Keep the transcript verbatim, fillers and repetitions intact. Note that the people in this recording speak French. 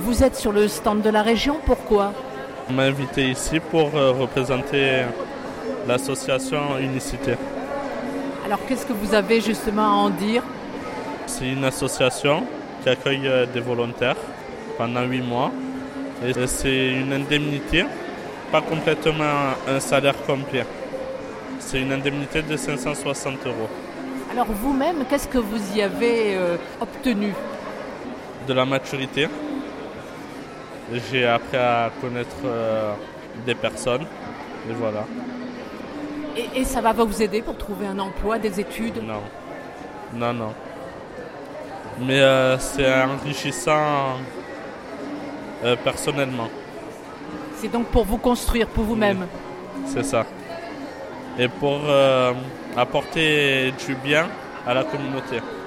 Vous êtes sur le stand de la région, pourquoi ? On m'a invité ici pour euh, représenter l'association Unicité. Alors qu'est-ce que vous avez justement à en dire ? C'est une association qui accueille euh, des volontaires pendant huit mois. Et c'est une indemnité, pas complètement un salaire complet. C'est une indemnité de cinq cent soixante euros. Alors vous-même, qu'est-ce que vous y avez euh, obtenu ? De la maturité. J'ai appris à connaître euh, des personnes. Et voilà. Et, et ça va vous aider pour trouver un emploi, des études ? Non. Non, non. Mais euh, c'est enrichissant euh, personnellement. C'est donc pour vous construire, pour vous-même ? Oui, c'est ça. Et pour euh, apporter du bien à la communauté.